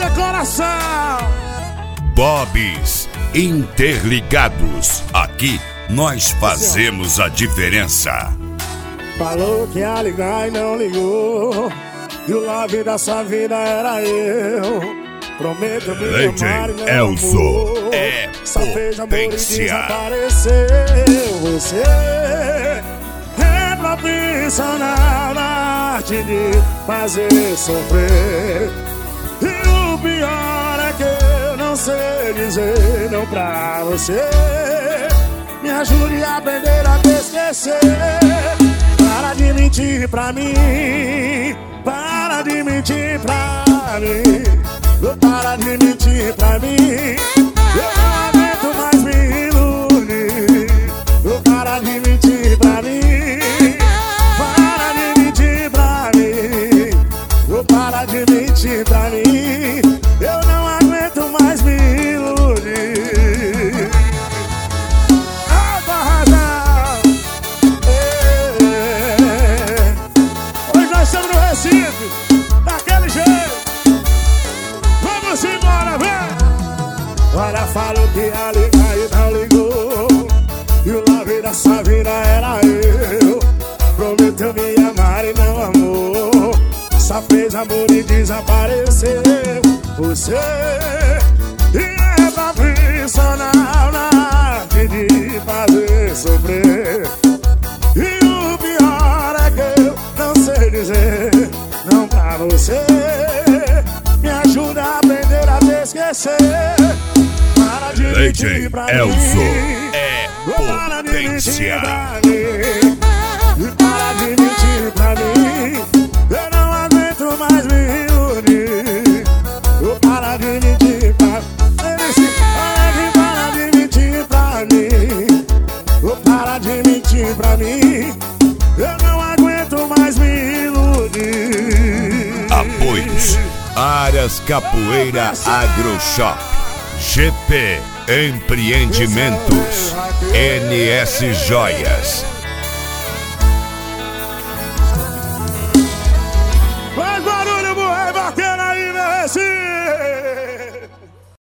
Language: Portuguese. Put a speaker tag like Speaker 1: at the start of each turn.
Speaker 1: coração.
Speaker 2: Bob's Interligados. Aqui nós fazemos a diferença.
Speaker 1: Falou que ia ligar e não ligou. E o love da sua vida era eu. Prometo me amar e não
Speaker 2: Elzo
Speaker 1: amor.
Speaker 2: é
Speaker 1: Só fez amor e
Speaker 2: potência.
Speaker 1: desapareceu. Você é profissional na arte de fazer sofrer. E o pior é que eu não sei dizer não pra você. Me ajude a aprender a te esquecer. Para de mentir pra mim. Para de mentir pra mim. Para de mentir pra mim. Eu não aguento mais me iludir. Para de mentir pra mim. Para de mentir pra mim. Para de mentir pra mim. Eu não aguento mais me iludir. Hoje nós estamos no Recife, daquele jeito. Vamos embora, vem! Olha, falou que ia ligar e não ligou. E o love da sua vida era eu. Prometeu me amar e não amou. Só fez amor e desapareceu. Você é profissional na arte de fazer sofrer. E o pior é que eu não sei dizer não pra você. Me ajuda a aprender a te esquecer. Para de mentir pra
Speaker 2: Elzo
Speaker 1: mim.
Speaker 2: é
Speaker 1: Para de mentir
Speaker 2: potência.
Speaker 1: pra mim. Para de mentir pra mim. Eu não aguento mais me iludir. Para de mentir pra mim. Para de mentir pra mim. Para de mentir pra mim. Eu não aguento mais me iludir.
Speaker 2: Apoios Aras Capoeira Agroshop, GP Empreendimentos, NS Joias,